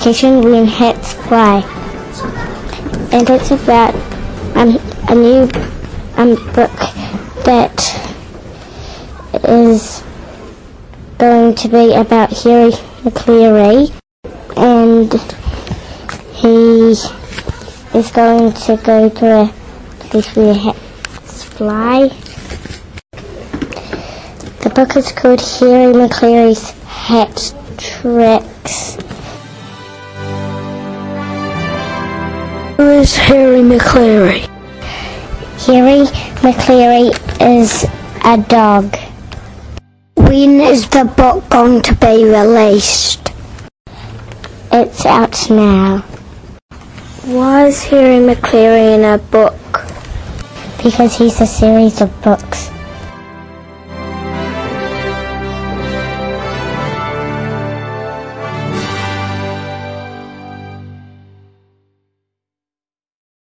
Kitchen When Hats Fly. And it's about a new book that is going to be about Harry McCleary, and he is going to go to a place where hats fly. The book is called Harry McCleary's Hat Tricks. Who is Harry McCleary? Harry McCleary is a dog. When is the book going to be released? It's out now. Why is Harry McCleary in a book? Because he's a series of books.